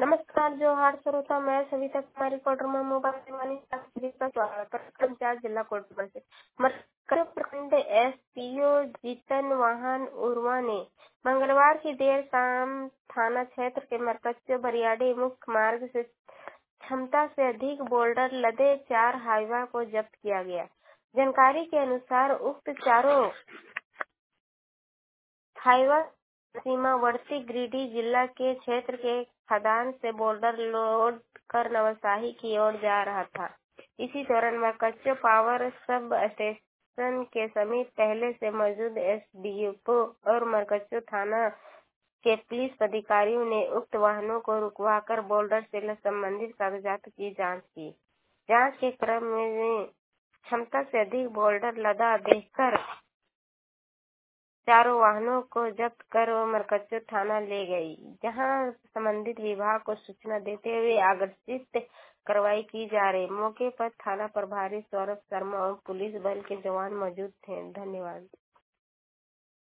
नमस्कार जोहार श्रोता, मैं सविता कुमारी कोटर में मोबाइल सेवानी का स्वागत कर्मचारी जिला कोटपुर से मरकज प्रखंड एसपीओ जीतन वाहन उर्वा ने मंगलवार की देर शाम थाना क्षेत्र के मरकज बरियाडी मुख्य मार्ग से क्षमता से अधिक बोल्डर लदे 4 हाईवा को जब्त किया गया। जानकारी के अनुसार उक्त चारों हाईवा सीमावर्ती गिरिडीह जिला के क्षेत्र के खदान से बोल्डर लोड कर नवसाही की ओर जा रहा था। इसी दौरान मरकज पावर सब स्टेशन के समीप पहले से मौजूद एसडीओ और मरकज थाना के पुलिस अधिकारियों ने उक्त वाहनों को रुकवाकर बोल्डर से संबंधित कागजात की जांच की। जांच के क्रम में क्षमता से अधिक बोल्डर लदा देखकर चारों वाहनों को जब्त कर मरकज थाना ले गई, जहां संबंधित विभाग को सूचना देते हुए अग्रिम कार्रवाई की जा रही। मौके पर थाना प्रभारी सौरभ शर्मा और पुलिस बल के जवान मौजूद थे। धन्यवाद।